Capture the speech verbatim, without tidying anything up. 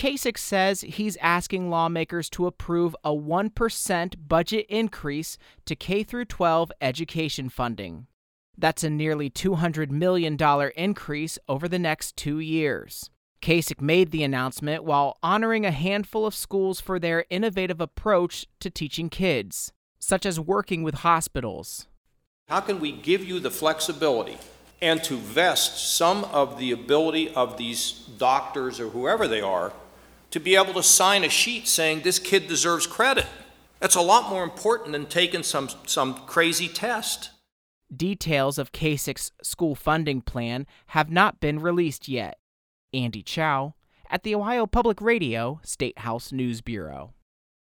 Kasich says he's asking lawmakers to approve a one percent budget increase to K through twelve education funding. That's a nearly two hundred million dollars increase over the next two years. Kasich made the announcement while honoring a handful of schools for their innovative approach to teaching kids, such as working with hospitals. How can we give you the flexibility and to vest some of the ability of these doctors or whoever they are to be able to sign a sheet saying this kid deserves credit? That's a lot more important than taking some, some crazy test. Details of Kasich's school funding plan have not been released yet. Andy Chow at the Ohio Public Radio State House News Bureau.